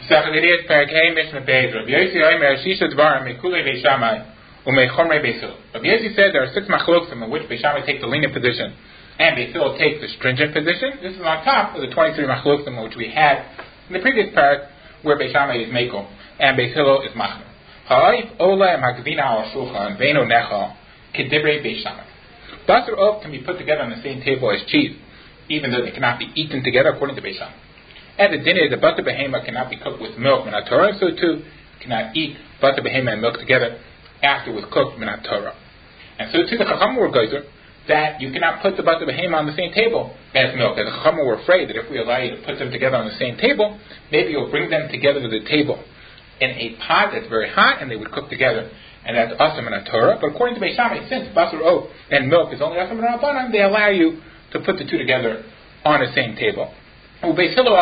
Sachalidiyas Parakeh Mishnah Beis. Rabbi Yossi Omer Shisha Dvarim Mekulei Beis Shammai Umechomrei Beis Hillel. Rabbi Yossi said there are 6 machlokim in which Beis Shammai takes the lenient position and Beis Hillel takes the stringent position. This is on top of the 23 machlokim which we had in the previous parak, where Beis Shammai is Mekel and Beis Hillel is Machmer. Ha'if Ola Magvina Al Shulchan Veino Necha Kedibrei Beis Shammai. Basar oak can be put together on the same table as cheese, even though they cannot be eaten together according to Beis Shammai. And the din is that butter behema cannot be cooked with milk minat Torah, so too cannot eat butter behema and milk together after it was cooked minat Torah. And so too the Chacham were geyser that you cannot put the butter behema on the same table as milk. And the Chacham were afraid that if we allow you to put them together on the same table, maybe you'll bring them together to the table in a pot that's very hot and they would cook together. And that's awesome in a Torah. But according to Beis Shammai, since basar oak and milk is only awesome in Rabbanan, they allow you to put the two together on the same table. Beis Hillel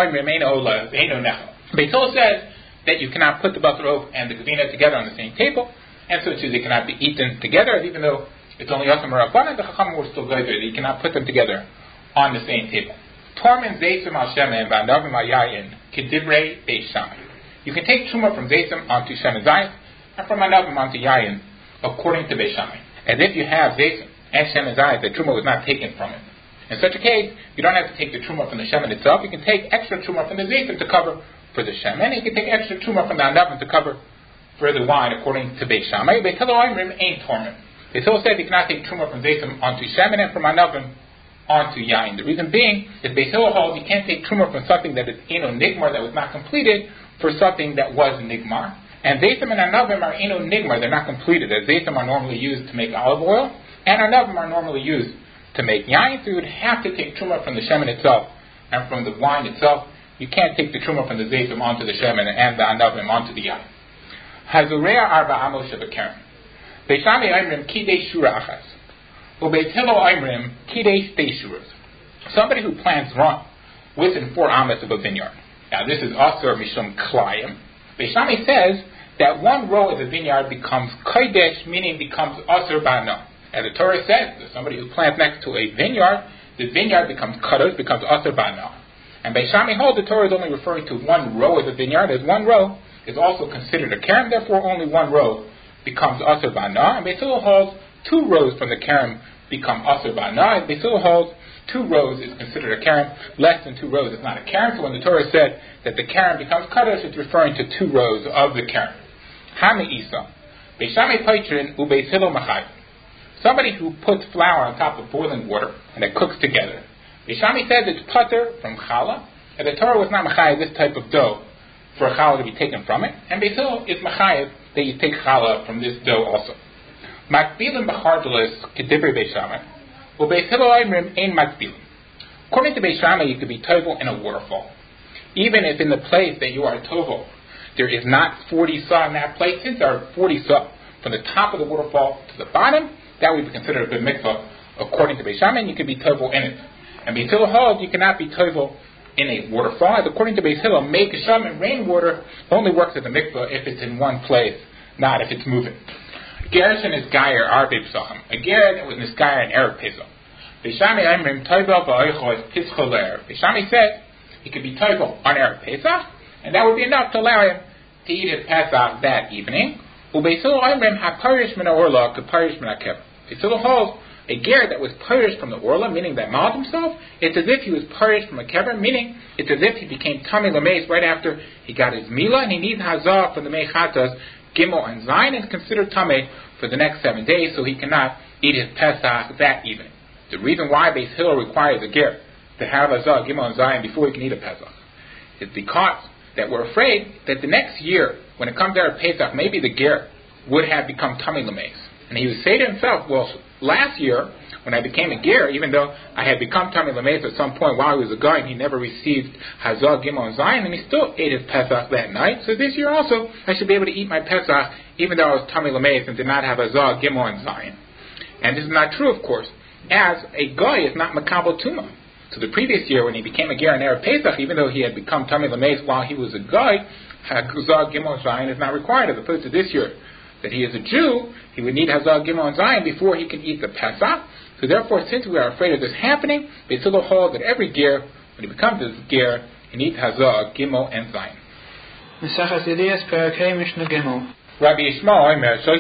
says that you cannot put the basar oak and the gavina together on the same table, and so too they cannot be eaten together. Even though it's only awesome in Rabbanan, the Chacham were still geyser that you cannot put them together on the same table. Tormin zeisim al shemen v'anavim al yayin kedivrei Beis Shammai. You can take truma from zeisim onto shemen zayis, and from anavim onto yayin, according to Beis Shammai. As if you have zeisim and shemen zayis, the truma was not taken from it. In such a case, you don't have to take the truma from the shemen itself. You can take extra truma from the zeisim to cover for the shemen. You can take extra truma from the anavim to cover for the wine, according to Beis Shammai. Beis Hillel ain't torment. Beis Hillel says you cannot take truma from zeisim onto shemen and from anavim onto yayin. The reason being is Beis Hillel holds you can't take truma from something that is eno nigmar, that was not completed, for something that was nigmar. And zeisim and anavim are eno nigmar, they're not completed. As zeisim are normally used to make olive oil, and anavim are normally used to make yayin, so you would have to take truma from the shemen itself and from the wine itself. You can't take the truma from the zeisim onto the shemen and the anavim onto the yayin. Hazurea arba amos shebekerem. Beis Shammai oimrim kidei shura achas. Ubeis Hillel oimrim kidei stei shuras. Somebody who plants wrong within 4 amos of a vineyard. Now this is asur mishum klayim. Beis Shammai says that 1 row of the vineyard becomes kodesh, meaning becomes asur ba'ano. As the Torah says, that somebody who plants next to a vineyard, the vineyard becomes kadosh, becomes asur ba'ano. And Beis Shammai holds the Torah is only referring to 1 row of the vineyard, as 1 row is also considered a kerem, therefore only 1 row becomes asur ba'ano. And Beis Hillel holds 2 rows from the kerem become asur ba'ano. And Beis Hillel holds 2 rows is considered a kerem, less than 2 rows is not a kerem. So when the Torah said that the kerem becomes kadosh, it's referring to 2 rows of the kerem. Hami isa. Beis Shammai paitrin ubeis Hillel machai. Somebody who puts flour on top of boiling water and it cooks together. Beis Shammai says it's pater from challah, and the Torah was not machayev this type of dough for a challah to be taken from it, and Beis Hillel is machayev that you take challah from this dough also. Makbilim b'chardelis kedivrei Beis Shammai, ubeis Hillel oimrim ein makbilim. According to Beis Shammai, you could be tovel in a waterfall, even if in the place that you are tovel there is not 40 saw in that place. Since there are 40 saw from the top of the waterfall to the bottom, that would be considered a good mikvah according to Beis Shammai, and you can be tovel in it. And Beis Hillel holds you cannot be tovel in a waterfall. As according to Beis Hillel, make sham and rainwater only works as a mikvah if it's in one place, not if it's moving. Gershon is gayer arbe psachim. A ger that was nisgayer in Erev Pesach. Beis Shammai amrim tovel ba'oichos tischo le'er. Beis Shammai said he could be tovel on Erev Pesach, and that would be enough to allow him to eat his Pesach that evening. Ubeis Hillel amrim ha'parish min ha'orla k'parish min ha'kever. Beis Hillel holds a ger that was parish from the orla, meaning that mauled himself, it's as if he was parish from a kever, meaning it's as if he became tummy lameis right after he got his mila, and he needs hazah for the mechatas, gimel and zayin, and is considered tummy for the next 7 days, so he cannot eat his pesach that evening. The reason why Beis Hillel requires a ger to have hazah, gimel and zayin before he can eat a pesach is because that we're afraid that the next year, when it comes out of Pesach, maybe the ger would have become tummy lameis. And he would say to himself, well, last year, when I became a ger, even though I had become Tamei Lameis at some point while he was a guy, and he never received Hazah, Gimel, and Zion, and he still ate his Pesach that night. So this year also, I should be able to eat my Pesach, even though I was Tamei Lameis and did not have Hazah, Gimel, and Zion. And this is not true, of course, as a guy is not Makabel Tuma. So the previous year, when he became a ger in Erev Pesach, even though he had become Tamei Lameis while he was a guy, Hazah, Gimel, and Zion is not required, as opposed to this year, that he is a Jew, he would need Hazah, Gimel, and Zion before he can eat the Pesach. So therefore, since we are afraid of this happening, Beis Hillel holds that every ger, when he becomes a ger, he needs Hazah, Gimel, and Zion. Mesechus Yediyas Perakei Mishnah Gimel. Rabbi Yishmael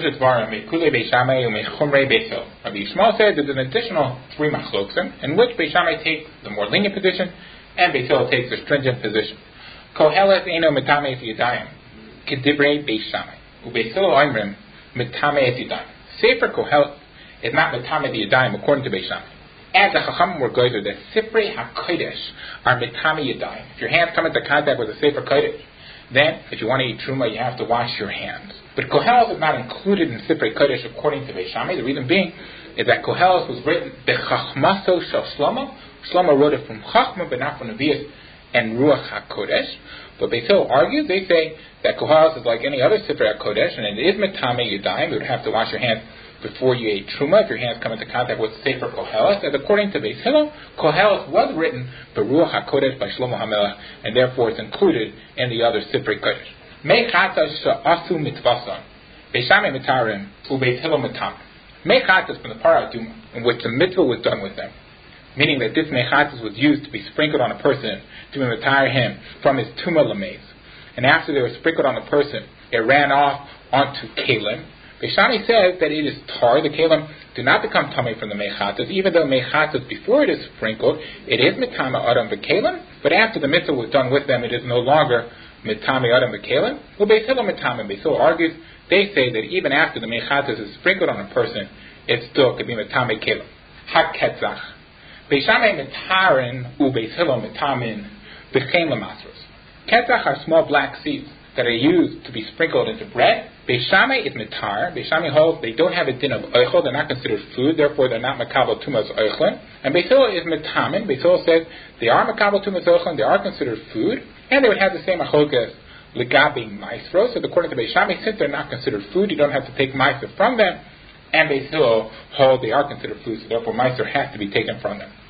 said there's an additional 3 machlokim in which Beis Shammai takes the more lenient position and Beis Hillel takes the stringent position. Kohelet eino mitame yadayim kedivrei Beis Shammai uBeis Hillel oimrim mitame yadayim. Sefer Kohelet is not mitame yadayim according to Beis Shammai. As the Chachamim were goyzer that Sifrei HaKodesh are mitame yadayim. If your hands come into contact with a Sefer Kodesh, then if you want to eat truma, you have to wash your hands. But Kohelet is not included in Sifrei Kodesh according to Beis Shammai. The reason being is that Kohelet was written bechachmaso shel Shlomo. Shlomo wrote it from Chachma, but not from Nevi'us and Ruach HaKodesh. But Beis Hillel argues, they say that Kohelet is like any other Sifrei HaKodesh, and it is mitame yadayim. You would have to wash your hands before you ate truma if your hands come into contact with Sefer Kohelet. And according to Beis Hillel, Kohelet was written by Ruach HaKodesh by Shlomo HaMelech, and therefore it's included in the other Sifrei Kodesh. Meichatas she'asu mitvason, Beis Shammai mitarim, uBeis Hillel mitam. Meichatas from the Parah Aduma, in which the mitzvah was done with them, meaning that this meichatas was used to be sprinkled on a person to retire him from his tumah lameis. And after they were sprinkled on the person, it ran off onto kalim. Beis Shammai says that it is tar. The kalim do not become tummy from the meichatas, even though meichatas before it is sprinkled, it is mitama adam v'kalim, but after the mitzvah was done with them, it is no longer mitame adam v'kalim. Well, Beis Hillel mitame. Beis Hillel argues, they say that even after the meichatas is sprinkled on a person, it still could be mitame kalim. Haketzach. Beis Shammai mitarin uBeis Hillel mitamin b'chein lamasros. Ketzach are small black seeds that are used to be sprinkled into bread. Beis Shammai is mitar. Beis Shammai holds they don't have a din of oichel. They're not considered food. Therefore, they're not makabel tumas oichlin. And Beis Hillel is mitamin. Beis Hillel says they are makabel tumas oichlin. They are considered food, and they would have the same achokas legabi maestro. So according to Beis Shammai, since they're not considered food, you don't have to take maestro from them. And Beis Hillel hold they are considered food. So therefore, maestro has to be taken from them.